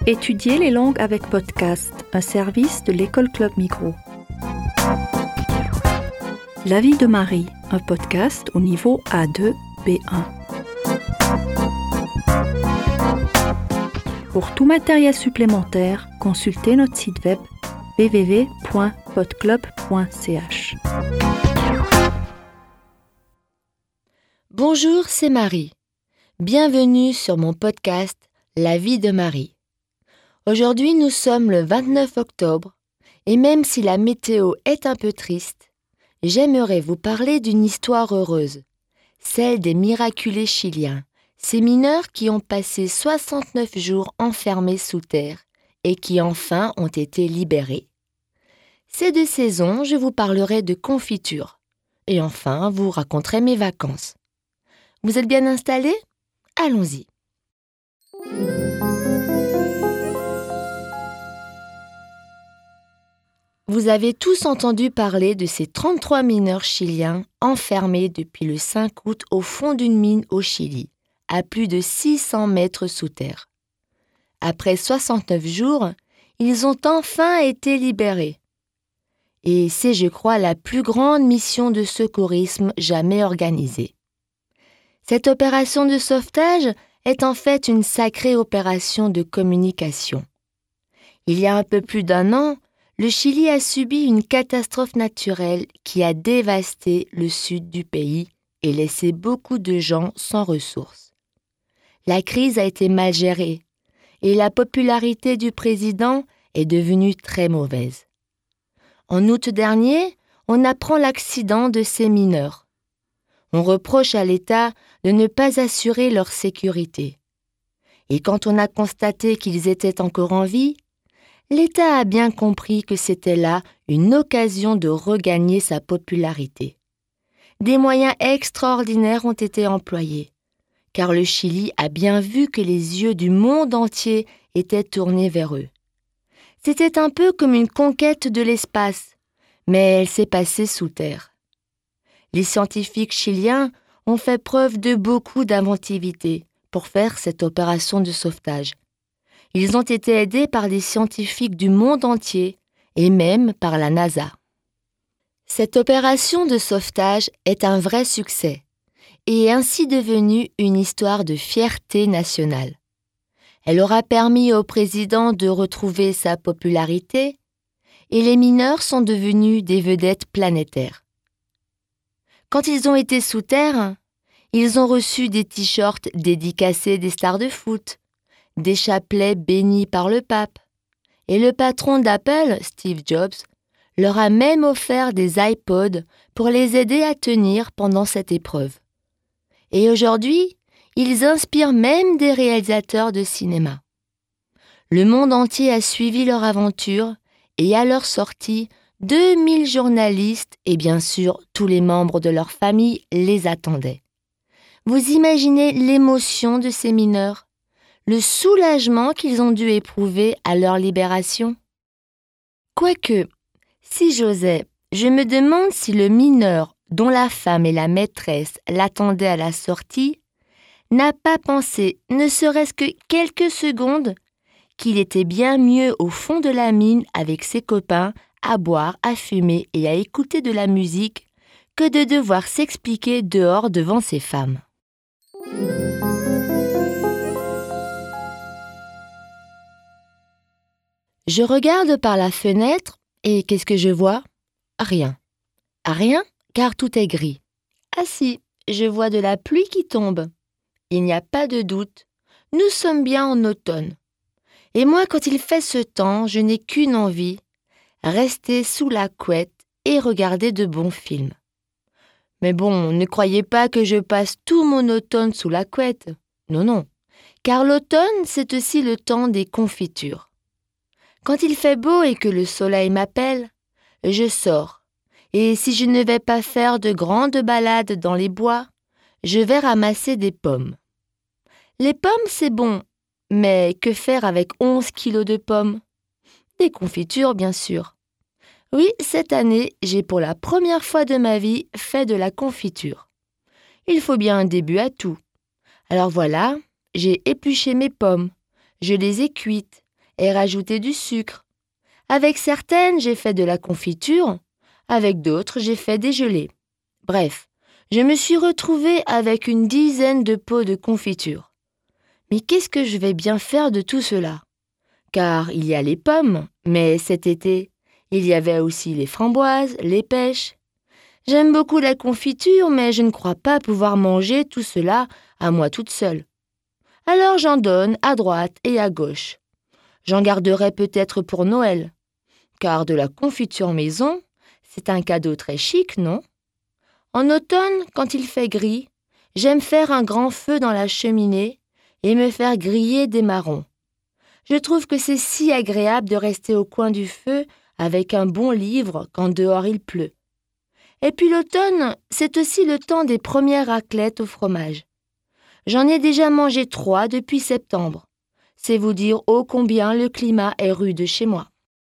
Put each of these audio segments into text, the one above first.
Étudier les langues avec podcast, un service de l'École Club Migros. La vie de Marie, un podcast au niveau A2, B1. Pour tout matériel supplémentaire, consultez notre site web www.podclub.ch. Bonjour, c'est Marie. Bienvenue sur mon podcast La vie de Marie. Aujourd'hui, nous sommes le 29 octobre et même si la météo est un peu triste, j'aimerais vous parler d'une histoire heureuse, celle des miraculés chiliens, ces mineurs qui ont passé 69 jours enfermés sous terre et qui enfin ont été libérés. Ces 2 saisons, je vous parlerai de confiture et enfin vous raconterai mes vacances. Vous êtes bien installés ? Allons-y. Vous avez tous entendu parler de ces 33 mineurs chiliens enfermés depuis le 5 août au fond d'une mine au Chili, à plus de 600 mètres sous terre. Après 69 jours, ils ont enfin été libérés. Et c'est, je crois, la plus grande mission de secourisme jamais organisée. Cette opération de sauvetage est en fait une sacrée opération de communication. Il y a un peu plus d'1 an, le Chili a subi une catastrophe naturelle qui a dévasté le sud du pays et laissé beaucoup de gens sans ressources. La crise a été mal gérée et la popularité du président est devenue très mauvaise. En août dernier, on apprend l'accident de ces mineurs. On reproche à l'État de ne pas assurer leur sécurité. Et quand on a constaté qu'ils étaient encore en vie, l'État a bien compris que c'était là une occasion de regagner sa popularité. Des moyens extraordinaires ont été employés, car le Chili a bien vu que les yeux du monde entier étaient tournés vers eux. C'était un peu comme une conquête de l'espace, mais elle s'est passée sous terre. Les scientifiques chiliens ont fait preuve de beaucoup d'inventivité pour faire cette opération de sauvetage. Ils ont été aidés par des scientifiques du monde entier et même par la NASA. Cette opération de sauvetage est un vrai succès et est ainsi devenue une histoire de fierté nationale. Elle aura permis au président de retrouver sa popularité et les mineurs sont devenus des vedettes planétaires. Quand ils ont été sous terre, ils ont reçu des t-shirts dédicacés des stars de foot, des chapelets bénis par le pape. Et le patron d'Apple, Steve Jobs, leur a même offert des iPods pour les aider à tenir pendant cette épreuve. Et aujourd'hui, ils inspirent même des réalisateurs de cinéma. Le monde entier a suivi leur aventure et à leur sortie, 2000 journalistes et bien sûr tous les membres de leur famille les attendaient. Vous imaginez l'émotion de ces mineurs ? Le soulagement qu'ils ont dû éprouver à leur libération. Quoique, si j'osais, je me demande si le mineur dont la femme et la maîtresse l'attendaient à la sortie n'a pas pensé, ne serait-ce que quelques secondes, qu'il était bien mieux au fond de la mine avec ses copains à boire, à fumer et à écouter de la musique que de devoir s'expliquer dehors devant ses femmes. Je regarde par la fenêtre et qu'est-ce que je vois ? Rien. Rien, car tout est gris. Ah si, je vois de la pluie qui tombe. Il n'y a pas de doute, nous sommes bien en automne. Et moi, quand il fait ce temps, je n'ai qu'une envie, rester sous la couette et regarder de bons films. Mais bon, ne croyez pas que je passe tout mon automne sous la couette. Non, car l'automne, c'est aussi le temps des confitures. Quand il fait beau et que le soleil m'appelle, je sors. Et si je ne vais pas faire de grandes balades dans les bois, je vais ramasser des pommes. Les pommes, c'est bon, mais que faire avec 11 kilos de pommes ? Des confitures, bien sûr. Oui, cette année, j'ai pour la première fois de ma vie fait de la confiture. Il faut bien un début à tout. Alors voilà, j'ai épluché mes pommes, je les ai cuites, et rajouter du sucre. Avec certaines, j'ai fait de la confiture. Avec d'autres, j'ai fait des gelées. Bref, je me suis retrouvée avec une dizaine de pots de confiture. Mais qu'est-ce que je vais bien faire de tout cela ? Car il y a les pommes, mais cet été, il y avait aussi les framboises, les pêches. J'aime beaucoup la confiture, mais je ne crois pas pouvoir manger tout cela à moi toute seule. Alors j'en donne à droite et à gauche. J'en garderai peut-être pour Noël. Car de la confiture maison, c'est un cadeau très chic, non ? En automne, quand il fait gris, j'aime faire un grand feu dans la cheminée et me faire griller des marrons. Je trouve que c'est si agréable de rester au coin du feu avec un bon livre quand dehors il pleut. Et puis l'automne, c'est aussi le temps des premières raclettes au fromage. J'en ai déjà mangé 3 depuis septembre. C'est vous dire ô combien le climat est rude chez moi.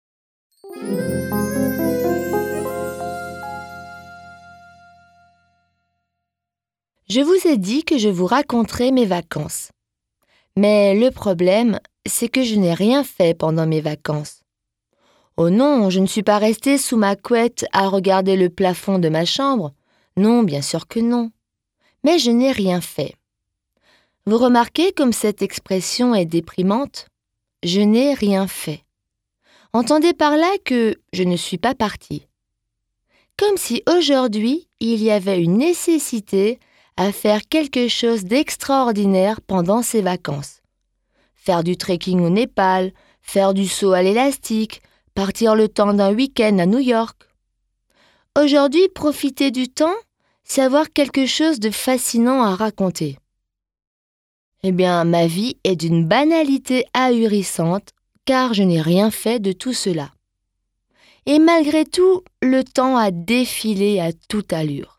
Je vous ai dit que je vous raconterai mes vacances. Mais le problème, c'est que je n'ai rien fait pendant mes vacances. Oh non, je ne suis pas restée sous ma couette à regarder le plafond de ma chambre. Non, bien sûr que non. Mais je n'ai rien fait. Vous remarquez comme cette expression est déprimante ? Je n'ai rien fait. Entendez par là que je ne suis pas partie. Comme si aujourd'hui, il y avait une nécessité à faire quelque chose d'extraordinaire pendant ces vacances. Faire du trekking au Népal, faire du saut à l'élastique, partir le temps d'un week-end à New York. Aujourd'hui, profiter du temps, c'est avoir quelque chose de fascinant à raconter. Eh bien, ma vie est d'une banalité ahurissante, car je n'ai rien fait de tout cela. Et malgré tout, le temps a défilé à toute allure.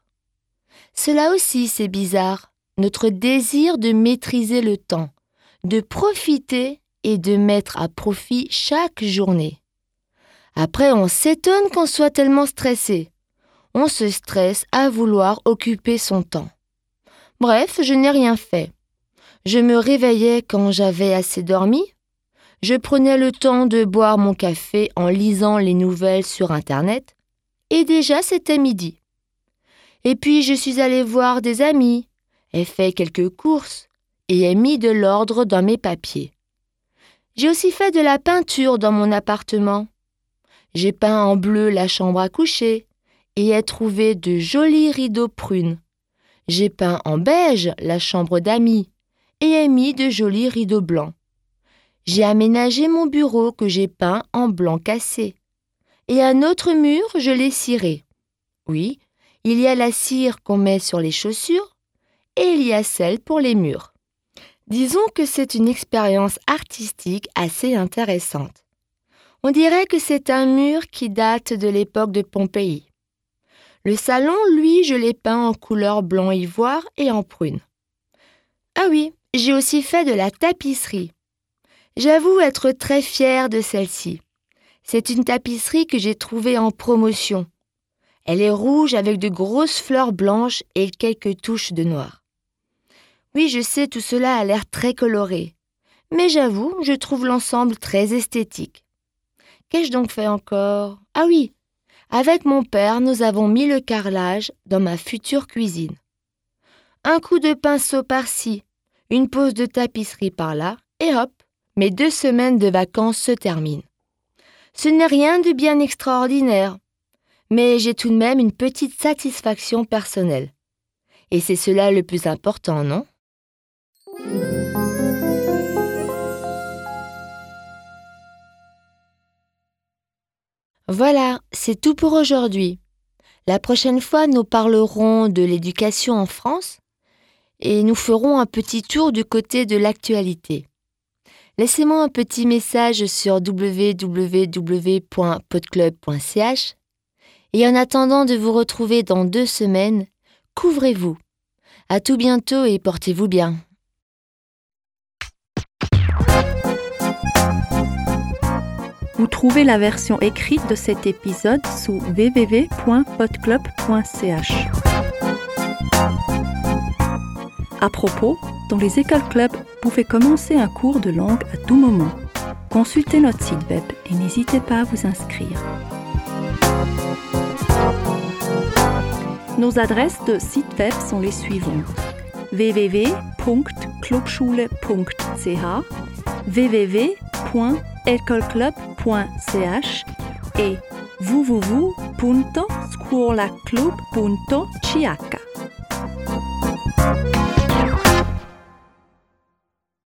Cela aussi, c'est bizarre, notre désir de maîtriser le temps, de profiter et de mettre à profit chaque journée. Après, on s'étonne qu'on soit tellement stressé. On se stresse à vouloir occuper son temps. Bref, je n'ai rien fait. Je me réveillais quand j'avais assez dormi. Je prenais le temps de boire mon café en lisant les nouvelles sur Internet. Et déjà, c'était midi. Et puis, je suis allée voir des amis, ai fait quelques courses et ai mis de l'ordre dans mes papiers. J'ai aussi fait de la peinture dans mon appartement. J'ai peint en bleu la chambre à coucher et ai trouvé de jolis rideaux prunes. J'ai peint en beige la chambre d'amis et ai mis de jolis rideaux blancs. J'ai aménagé mon bureau que j'ai peint en blanc cassé. Et un autre mur, je l'ai ciré. Oui, il y a la cire qu'on met sur les chaussures et il y a celle pour les murs. Disons que c'est une expérience artistique assez intéressante. On dirait que c'est un mur qui date de l'époque de Pompéi. Le salon, lui, je l'ai peint en couleur blanc ivoire et en prune. Ah oui, j'ai aussi fait de la tapisserie. J'avoue être très fière de celle-ci. C'est une tapisserie que j'ai trouvée en promotion. Elle est rouge avec de grosses fleurs blanches et quelques touches de noir. Oui, je sais, tout cela a l'air très coloré. Mais j'avoue, je trouve l'ensemble très esthétique. Qu'ai-je donc fait encore ? Ah oui, avec mon père, nous avons mis le carrelage dans ma future cuisine. Un coup de pinceau par-ci, une pause de tapisserie par-là, et hop, mes 2 semaines de vacances se terminent. Ce n'est rien de bien extraordinaire, mais j'ai tout de même une petite satisfaction personnelle. Et c'est cela le plus important, non ? Voilà, c'est tout pour aujourd'hui. La prochaine fois, nous parlerons de l'éducation en France et nous ferons un petit tour du côté de l'actualité. Laissez-moi un petit message sur www.podclub.ch et en attendant de vous retrouver dans 2 semaines, couvrez-vous. À tout bientôt et portez-vous bien. Vous trouvez la version écrite de cet épisode sous www.podclub.ch. À propos, dans les écoles clubs, vous pouvez commencer un cours de langue à tout moment. Consultez notre site web et n'hésitez pas à vous inscrire. Nos adresses de site web sont les suivantes: www.clubschule.ch, www.ecolclub.ch et www.scuolaclub.ch.